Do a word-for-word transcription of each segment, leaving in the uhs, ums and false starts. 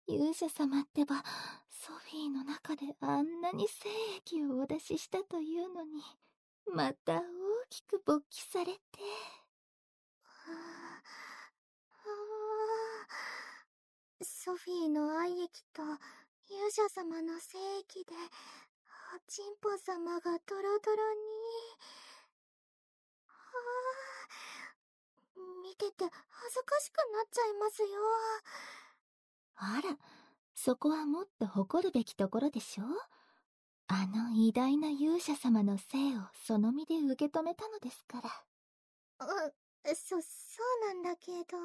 勇者様ってば、ソフィーの中であんなに精液をお出ししたというのに、また大きく勃起されて。 ソフィーの愛液と勇者様の精液で、おちんぽ様がドロドロに。見てて恥ずかしくなっちゃいますよ。 あら、そこはもっと誇るべきところでしょ。あの偉大な勇者様の生をその身で受け止めたのですから。 あ、そ、そうなんだけど。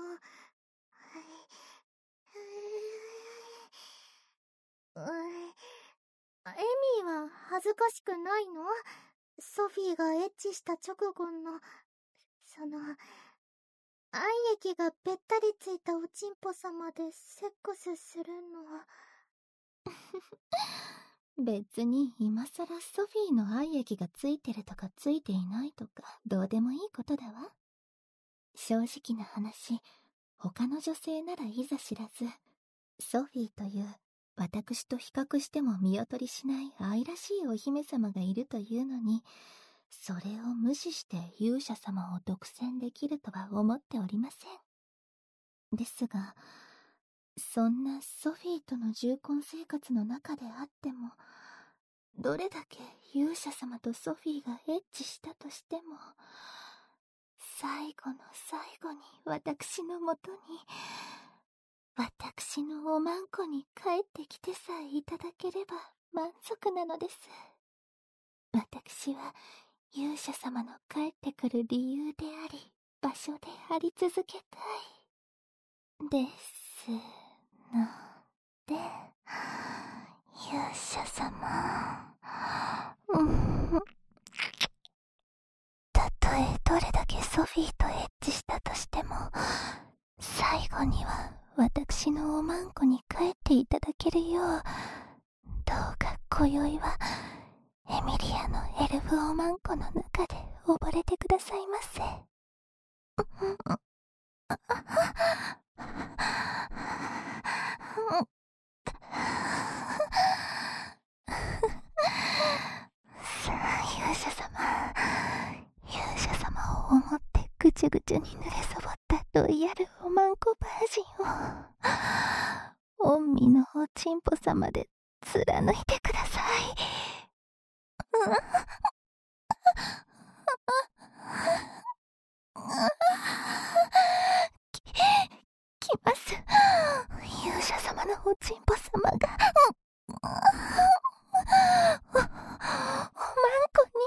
エミーは恥ずかしくないの？ソフィーがエッチした直後の、その、愛液がべったりついたおちんぽ様でセックスするの。 別に今さらソフィーの愛液がついてるとかついていないとかどうでもいいことだわ。正直な話、他の女性ならいざ知らず、ソフィーという私と比較しても見劣りしない愛らしいお姫様がいるというのに、それを無視して勇者様を独占できるとは思っておりません。ですが、そんなソフィーとの重婚生活の中であっても、どれだけ勇者様とソフィーがエッチしたとしても、最後の最後に私のもとに、私のおまんこに帰ってきてさえいただければ満足なのです。私は勇者様の帰ってくる理由であり、場所であり続けたい。ですので、勇者様、うん、たとえどれだけソフィーとエッチしたとしても、最後には私のおまんこに帰っていただけるよう、どうか今宵はエミリアのエルフおまんこの中で溺れてくださいませ。さあ、勇者様、勇者様を思ってぐちゅぐちゅに濡れそぼったロイヤルおまんこバージンを、御身のおちんぽ様で貫いてください。き、きます。勇者様のおちんぽ様が、お、おまんこに。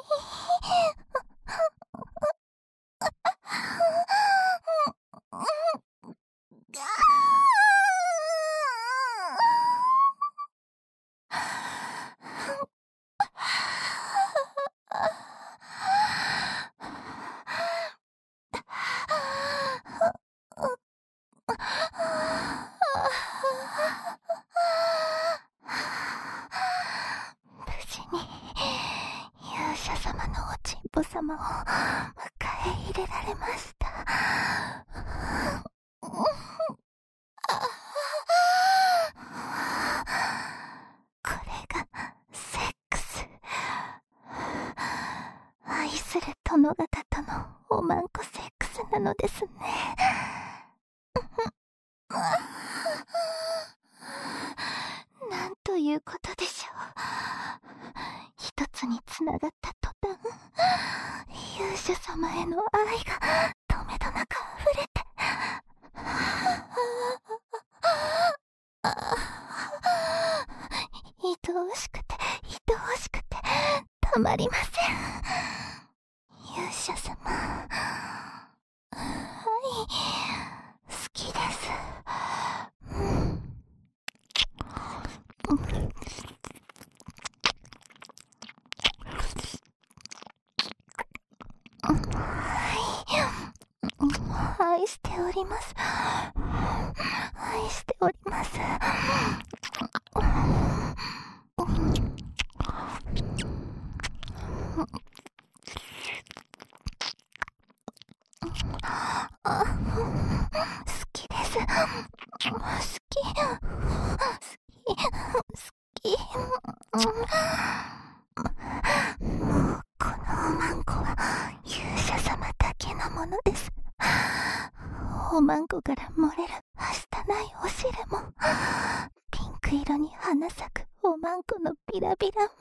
勇者様のおちんぽ様を迎え入れられました。これがセックス。愛する殿方とのおまんこセックスなのですね。なんということでしょう。一つにつながった途端、勇者様への愛がとめどなく溢れて、愛おしくて愛おしくてたまりません。勇者様、はい、好きです。愛しております。愛しております。好きです。好き。 のです。おまんこから漏れるはしたないおしるも、ピンク色に花咲くおまんこのビラビラ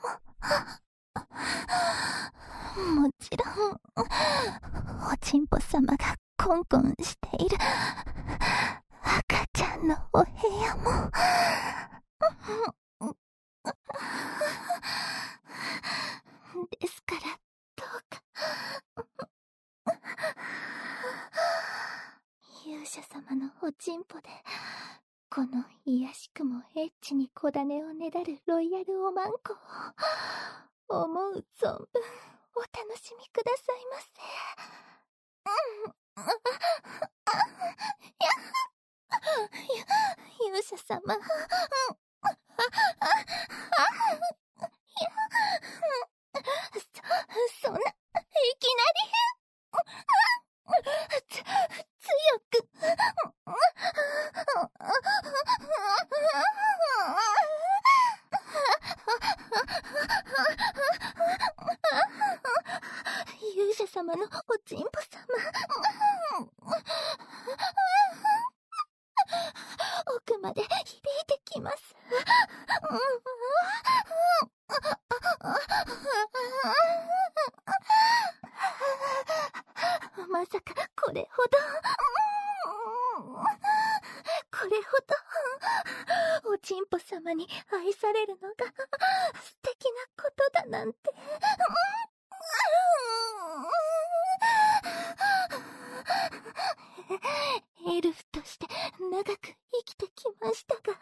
も、もちろん、おちんぽ様がコンコンしている赤ちゃんのお部屋も、ですからどうか勇者様のおちんぽでこのいやしくもエッチに小種をねだるロイヤルおまんこを思う存分お楽しみくださいませ。勇者様、そ、そんな、いきなり、つ、強く、勇者様のおちんぽ様、奥まで響いてきます。まさかこれほど、これほどおちんぽ様に愛されるのが素敵なことだなんて。エルフとして長く生きてきましたが、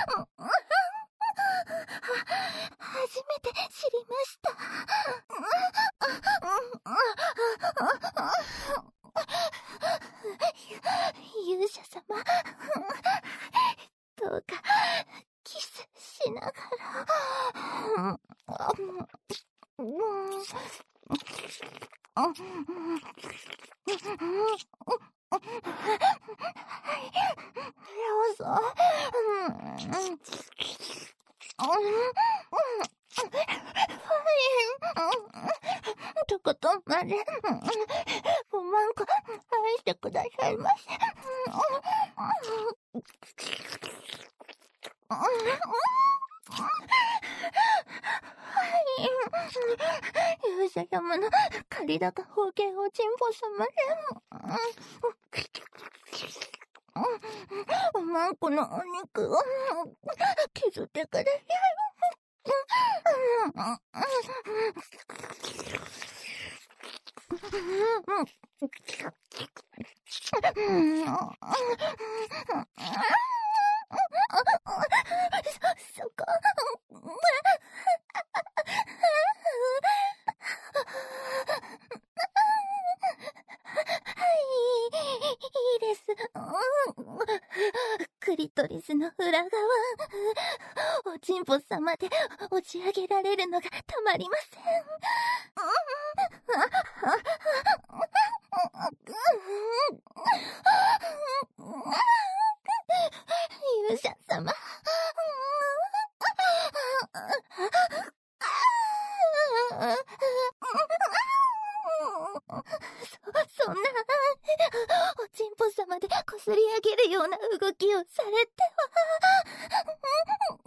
初めて知りました。勇者様、どうかキスしながら。どうぞ。とことんまでおまんこ愛してくださいませ。勇者様の借り高方形おちんぽ様でおまんこのお肉を削ってください。そ、そこ。いいです。クリトリスの裏側、おちんぽ様で押し上げられるのがたまりません。勇者様。そ、そんな、おちんぽ様でこすり上げるような動きをされては。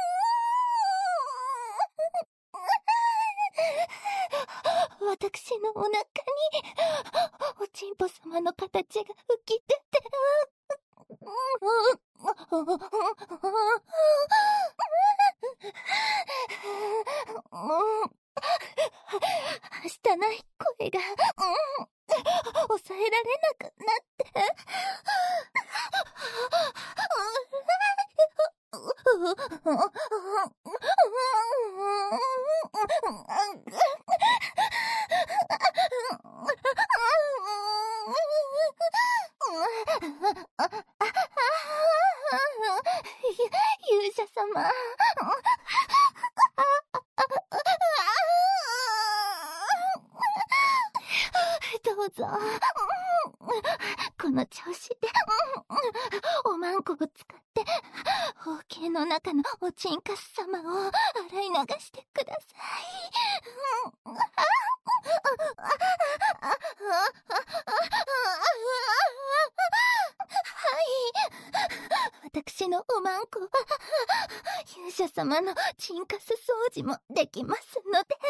私のお腹に、おちんぽ様の形が浮き出て、はしたない声が、抑えられなくなって、勇者様。どうぞ。この調子で、おまんこを使って、 包茎の中のおちんかす様を洗い流してください。はい。私のおまんこは勇者様のチンカス掃除もできますので。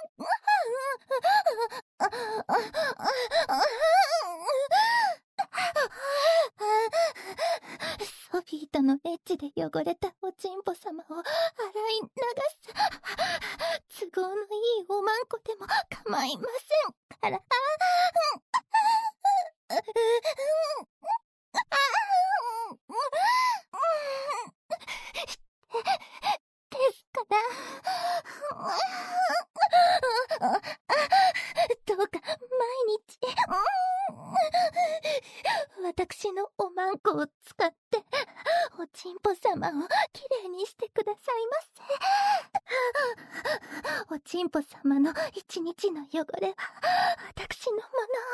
ソフィーとのエッチで汚れたおちんぽ様を洗い流す都合のいいおまんこでも構いませんから。ですから、どうか毎日私のおまんこを使っておちんぽ様をきれいにしてくださいませ。おちんぽ様の一日の汚れは私のもの。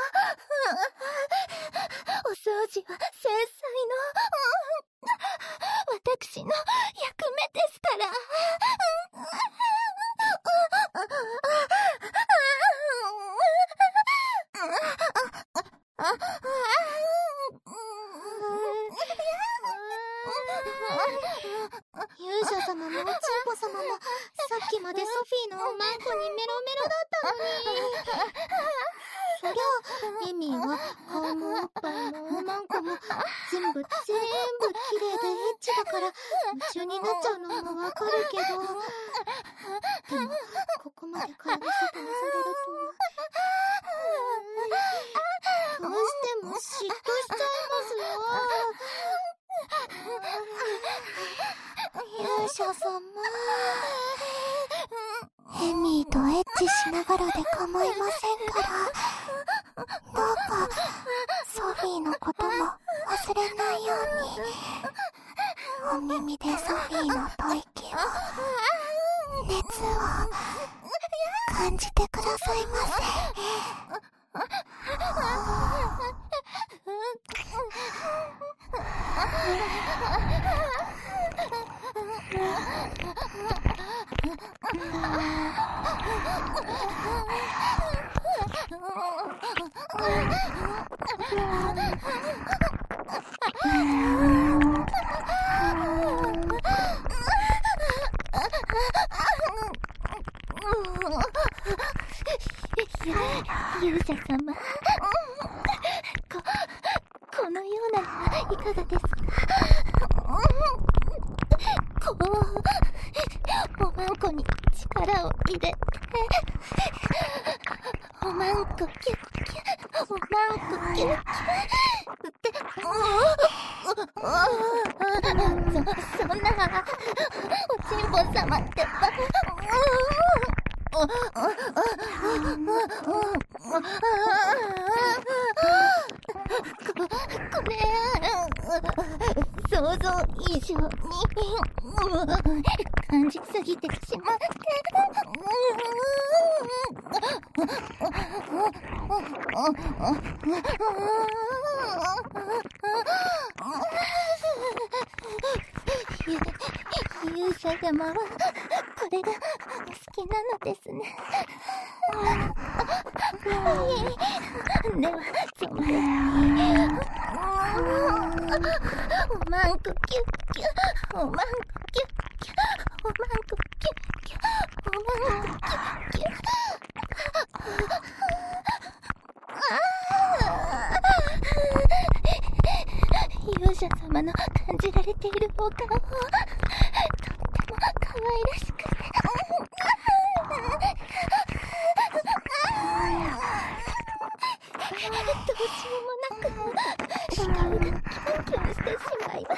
お掃除は繊細の私の役目ですから。 勇者様もおちんぽ様もさっきまでソフィーのおまんこにメロメロだったのに。そりゃエミーは顔もおっぱいもおまんこも全部全部綺麗でエッチだから夢中になっちゃうのもわかるけど、でもここまで体外されるとはどうしても嫉妬しちゃいますよ。勇者様、エミーとエッチしながらで構いませんから、どうかソフィーのことも忘れないように、お耳でソフィーの吐息を、熱を感じてくださいませ。 勇者様、こ、このようなのはいかがですか？こう、おまんこに力を入れて、おまんこキュッキュッ、おまんこキュッキュッって、そ、そんな、おちんぽ様ってば、こ、これ、想像以上に感じすぎてしまって、勇者様はこれが好きなのですね。ではつまりおまんこキュッキュ、おまんこキュッキュ、おまんこキュッキュ、おまんこキュッキュ。勇者様の感じられているお顔をとっても可愛らしくて、どうしようもなく光がキュンキュンしてしまいます。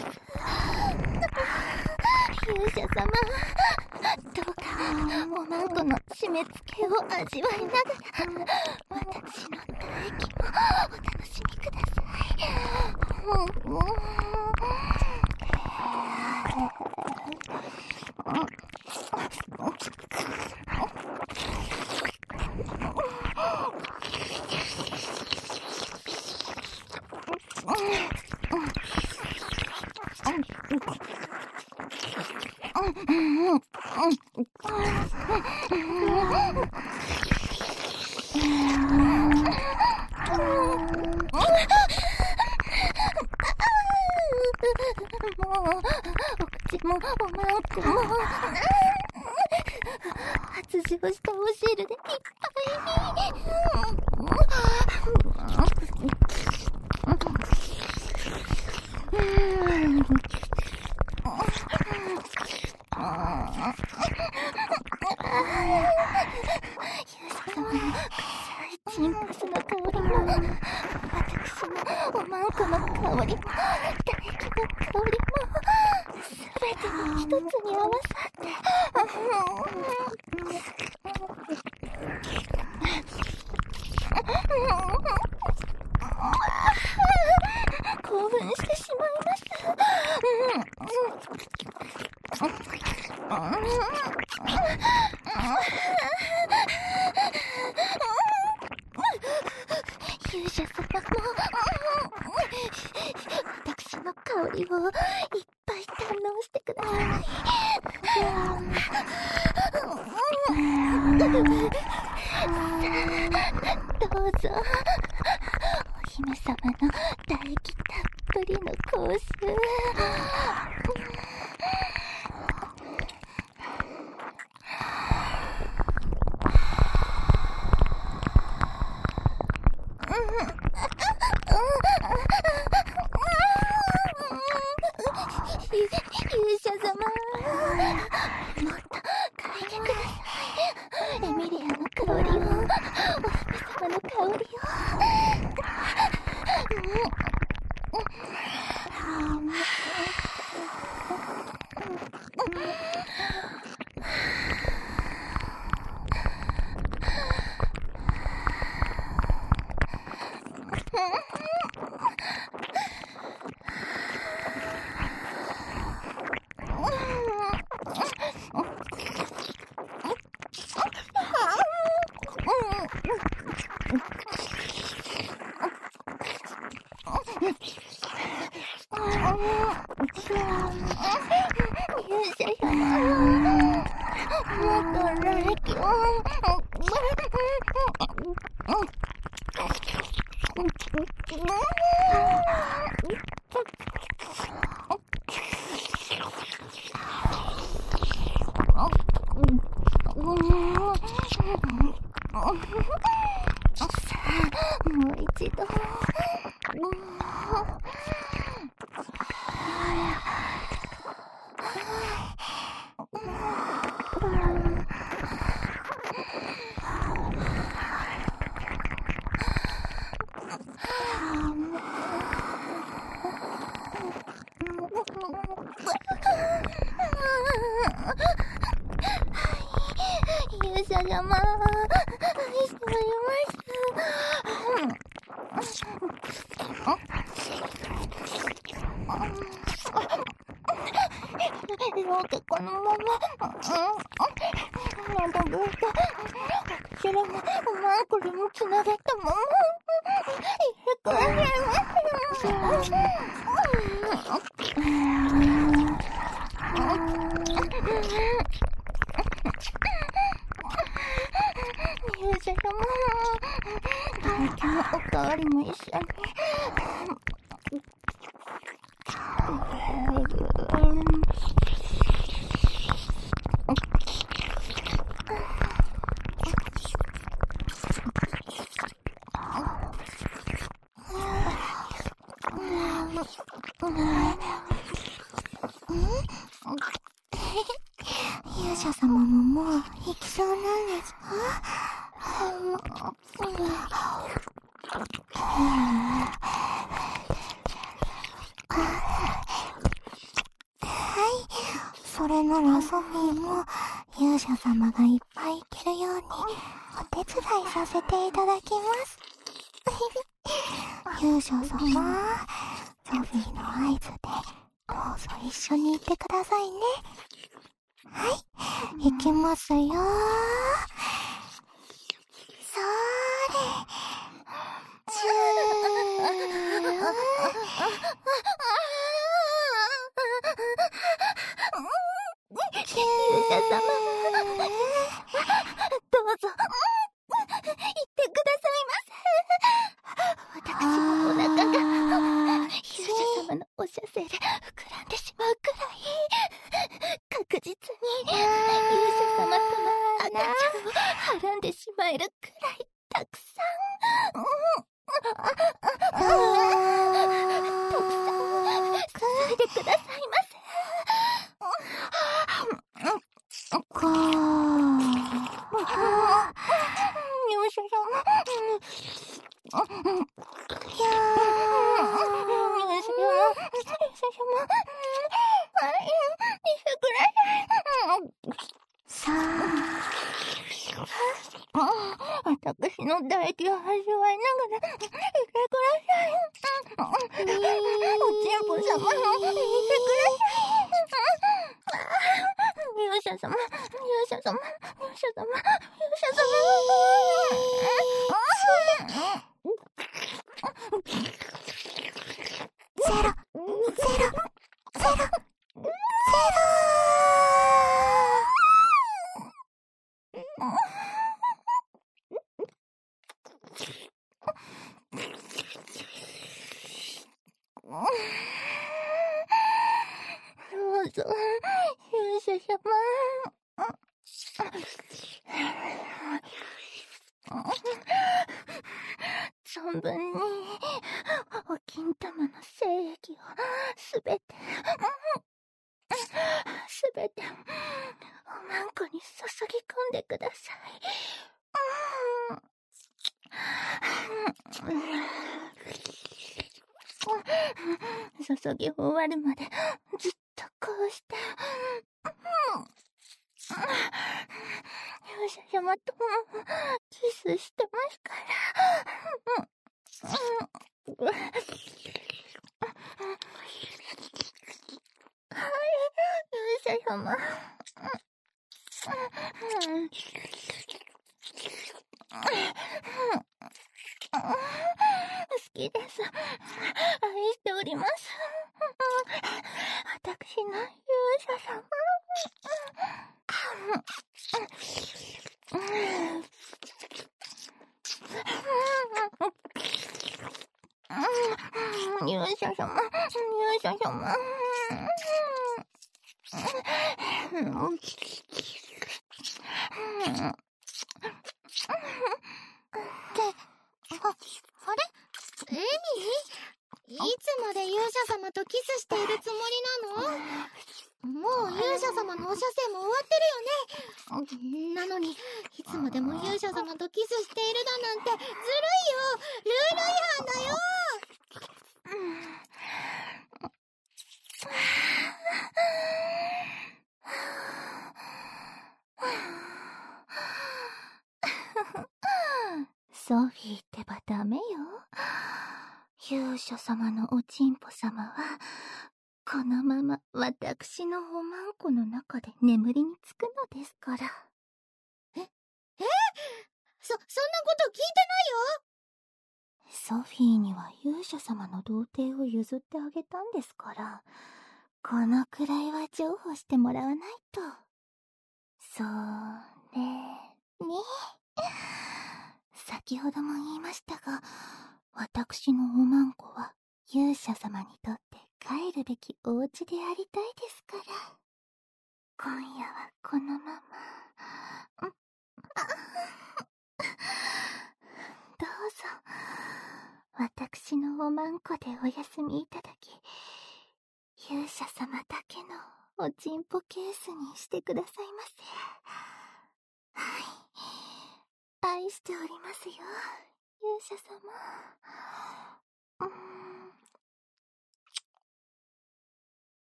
勇者様、どうかおまんこの締め付けを味わいながら私の唾液もお楽しみください。うんうん、 お口もおまんこも発情したお汁でいっぱいに。チンパスの香りも、私のおまんこの香りも、唾液の香りも、すべてが一つに合わさって、興奮してしまいます。勇者様も私の香りをいっぱい堪能してください。どうぞお姫様の唾液たっぷりのコース。勇者様、もっと嗅いでください。エミリアの香りを、お姫様の香りを。勇者様、もっと唾液を。さあ、もう一度。勇者様、愛しております。どうかこのまま、喉ぶと、口でもおまんこでもつながったまま、いてくれますよ。勇者様、唾液のおかわりも一緒に。勇者様ももう行きそうなんですか？はい、それならソフィーも勇者様がいっぱい行けるようにお手伝いさせていただきます。勇者様、ソフィーの合図でどうぞ一緒に行ってくださいね。はい、行きますよー。そーれ、チュー。 者様。どうぞ、言ってくださいませ。私のお腹が、勇者様のお射精で膨らんでしまうくらい、確実に、勇者様との赤ちゃんをはらんでしまえるくらい、たくさん、たくさん、注いでくださいませ。かー。勇者様。いやー。勇者様。勇者様。はい、見てください。さあ。私の唾液を味わいながら、見てください。おちんぽ様、見てください。勇者様、勇者様、勇者様、勇者様。ゼロ、ゼロ、ゼロ、ゼロ。どうぞ、勇者様。存分に、お金玉の精液をすべて、すべて、おまんこに注ぎ込んでください。注ぎ終わるまでずっとこうして、勇者様とキスしてますから。はい、勇者様。好きです。愛しております。私の勇者様。勇者様、勇者様。 あれエミ？いつまで勇者様とキスしているつもりなの？もう勇者様のお射精も終わってるよね。なのに、いつまでも勇者様とキスしているだなんてずるいよ。ルール違反だよ。 ソフィーってばダメよ。勇者様のおちんぽ様は、このまま私のおまんこの中で眠りにつくのですから。 え、えそ、そんなこと聞いてないよ。ソフィーには勇者様の童貞を譲ってあげたんですから、このくらいは譲歩してもらわないと。それに、先ほども言いましたが、私のおまんこは勇者様にとって帰るべきお家でありたいですから。今夜はこのまま、どうぞ、私のおまんこでお休みいただき、勇者様だけのおちんぽケースにしてくださいませ。はい、愛しておりますよ、勇者様。うん